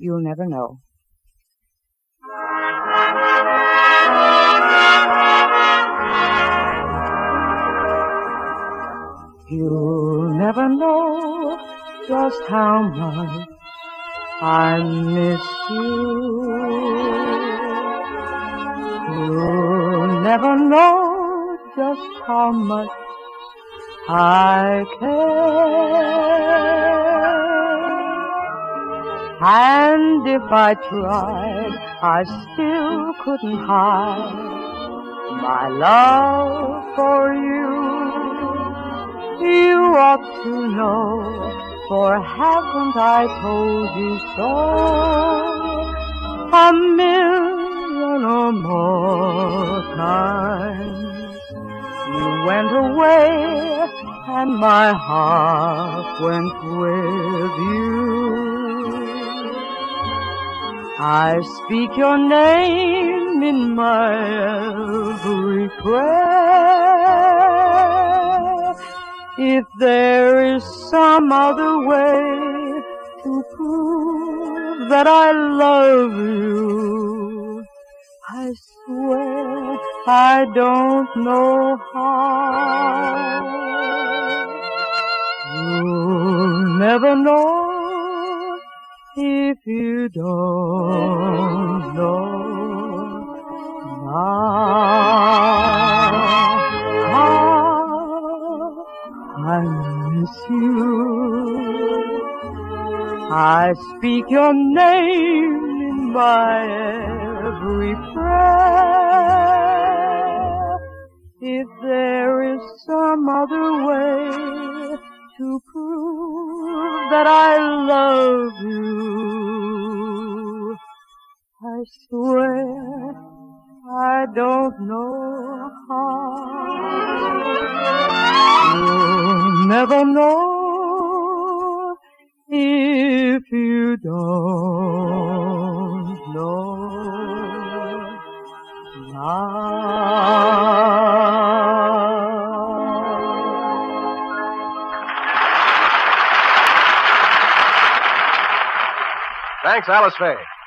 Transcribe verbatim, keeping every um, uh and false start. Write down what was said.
you'll never know. You'll never know just how much I miss you. You'll never know just how much I care. And if I tried, I still couldn't hide my love for you. You ought to know, for haven't I told you so a million or more times? You went away and my heart went with you. I speak your name in my every prayer. If there is some other way to prove that I love you, I swear I don't know how. You'll never know if you don't know now. How I miss you. I speak your name in my every prayer. If there is some other way to prove that I love you, I swear I don't know how. You'll never know if you don't know now. Thanks, Alice Faye.